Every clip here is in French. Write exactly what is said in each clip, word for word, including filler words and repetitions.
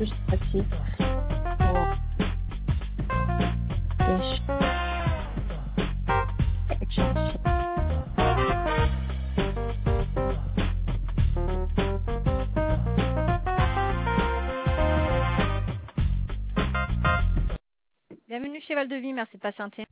plus facile. Bon. Et je- Bienvenue chez Val de Vie, merci de patienter.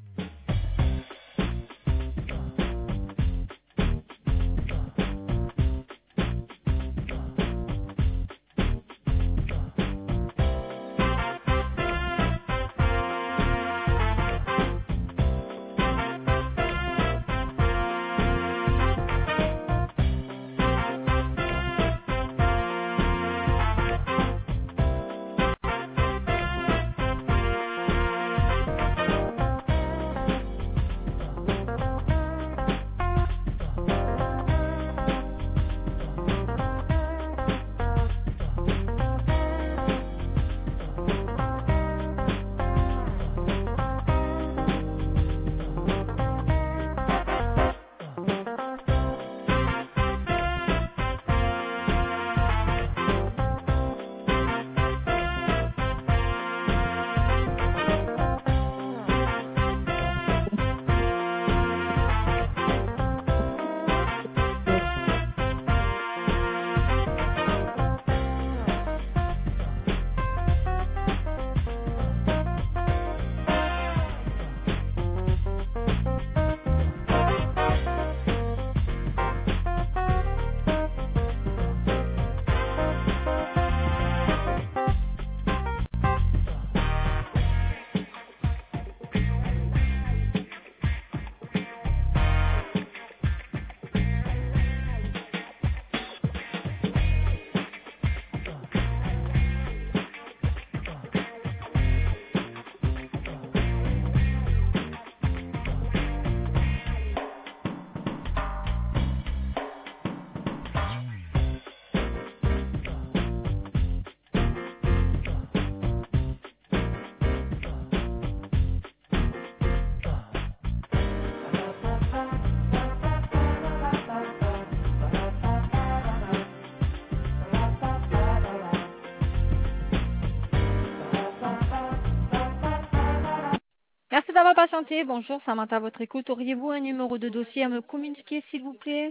Merci d'avoir patienté. Bonjour, Samantha, à votre écoute. Auriez-vous un numéro de dossier à me communiquer, s'il vous plaît?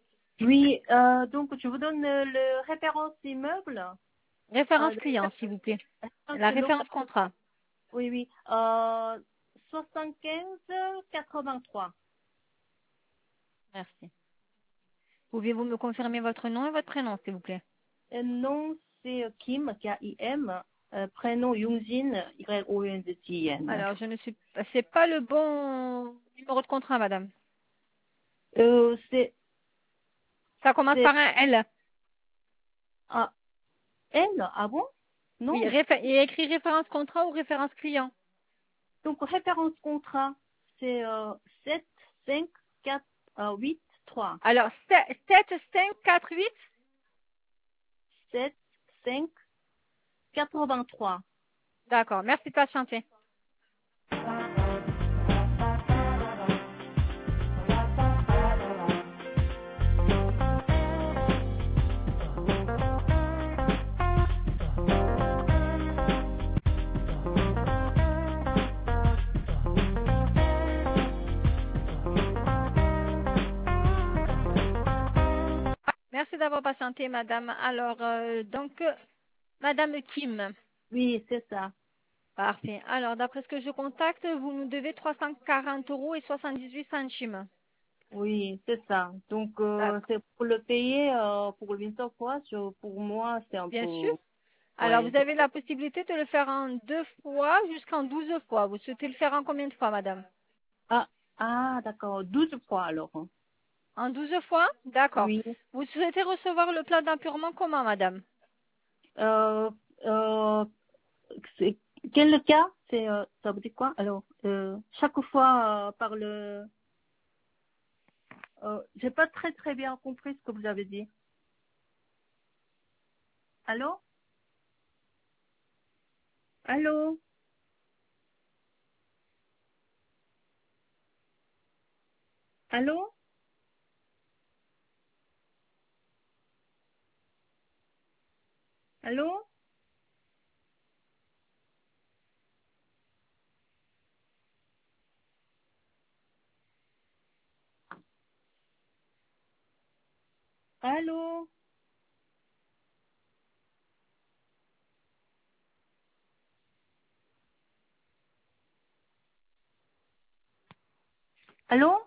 Oui, euh, donc je vous donne le, le référence immeuble. Référence Euh, client, s'il vous plaît. La référence référence local. contrat. Oui, oui. Euh, soixante-quinze quatre-vingt-trois. Merci. Pouvez-vous me confirmer votre nom et votre prénom, s'il vous plaît? Euh, nom, c'est euh, Kim, K I M. Euh, prénom, Yoongjin, Y O N G J N. Alors, je ne suis c'est pas le bon numéro de contrat, madame. Euh, c'est, Ça commence c'est, par un L. ah, L, ah bon? Oui, Non. réfé- il y a écrit référence contrat ou référence client. Donc, référence contrat, c'est euh, sept cinq quatre huit trois. Alors, sept cinq quatre huit. sept cinq quatre-vingt-trois. D'accord, merci de patienter. Merci d'avoir patienté, madame. Alors, euh, donc, euh, madame Kim. Oui, c'est ça. Parfait. Alors, d'après ce que je contacte, vous nous devez trois cent quarante euros et soixante-dix-huit centimes. Oui, c'est ça. Donc, euh, D'accord. c'est pour le payer euh, pour le Winter Cross. Pour moi, c'est un Bien sûr. peu... Alors, Ouais. vous avez la possibilité de le faire en deux fois jusqu'en douze fois. Vous souhaitez le faire en combien de fois, madame? Ah, ah d'accord. Douze fois alors. En douze fois? D'accord. Oui. Vous souhaitez recevoir le plan d'appurement comment, madame? Euh, euh, c'est- quel cas? C'est, euh, ça veut dire quoi? Alors, euh, chaque fois euh, par le... Euh, j'ai pas très très bien compris ce que vous avez dit. Allô? Allô? Allô? Allô? Allô? Allô?